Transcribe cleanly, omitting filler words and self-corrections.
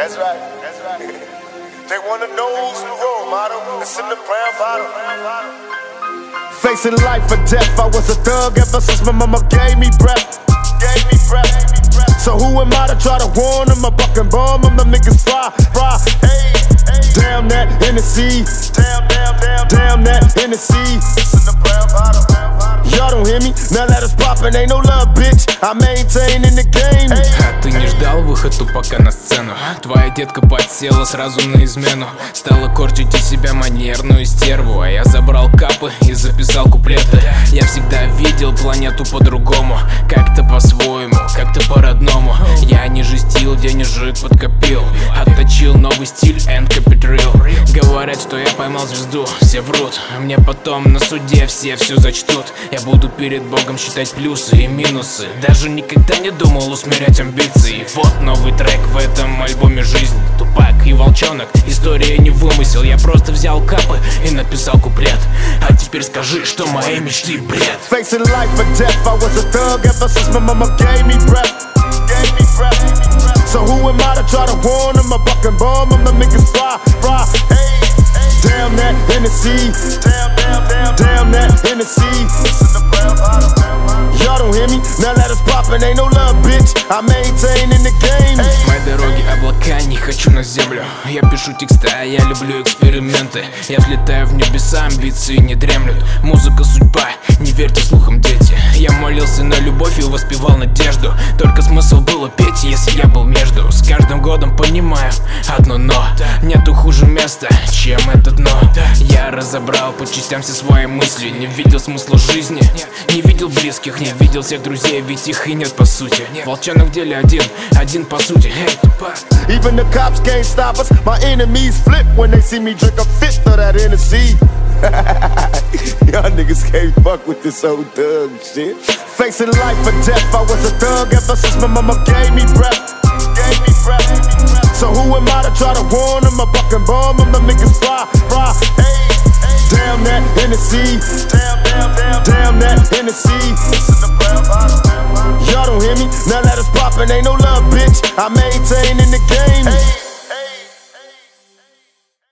That's right. They wanna know who's the role model. It's in the brown bottle. Facing life or death, I was a thug ever since my mama gave me breath. So who am I to try to warn them? A bucking bomb, them niggas fry. Hey, damn that Hennessy, damn that Hennessy. It's in the brown bottle. Y'all don't hear me, now that it's poppin', ain't no love, bitch. I maintain in the game. А ты не ждал выходу пока на сцену. Твоя детка подсела сразу на измену. Стала корчить из себя манерную стерву. А я забрал капы и записал куплеты. Я всегда видел планету по-другому, как-то по-своему, как-то по-родному. Я не жестил, денежек подкопил, отточил новый стиль and Capital. Говорят, что я поймал звезду, все врут. Мне потом на суде все зачтут. Я буду перед Богом считать плюсы и минусы. Даже никогда не думал усмирять амбиции. Вот новый трек в этом альбоме жизни. Тупак и Волчонок, история не вымысел. Я просто взял капы и написал куплет. А теперь скажи, что мои мечты бред. Facing life or death, I was a thug ever since my mama gave me breath. So who am I to try to warn them? A bucking bomb, them niggas fry. Hey, damn that Hennessy, damn that Hennessy. Y'all don't hear me, now that it's poppin', ain't no love, bitch. I maintain in the game. Мои дороги облака, не хочу на землю. Я пишу текста, я люблю эксперименты. Я взлетаю в небеса, амбиции не дремлют. Музыка судьба, не верьте слухам, дети. Я молился на любовь и воспевал надежду. Только смысл было петь, если я был между. С каждым годом понимаю одно но. Нету хуже места, чем это дно. Я разобрал по частям все свои мысли. Не видел смысла жизни, не видел близких, не видел всех друзей, ведь их и нет по сути. Волчонок в деле один по сути. Even the cops can't stop us. My enemies flip when they see me drink a fifth of that Hennessy. Y'all niggas can't fuck with this old thug shit. Facing life or death, I was a thug ever since my mama gave me breath. So who am I to try to warn them? A bucking bomb, them niggas fry. Hey, damn that Hennessy, damn that Hennessy. Y'all don't hear me, now that it's poppin', ain't no love, bitch. I maintain in the game.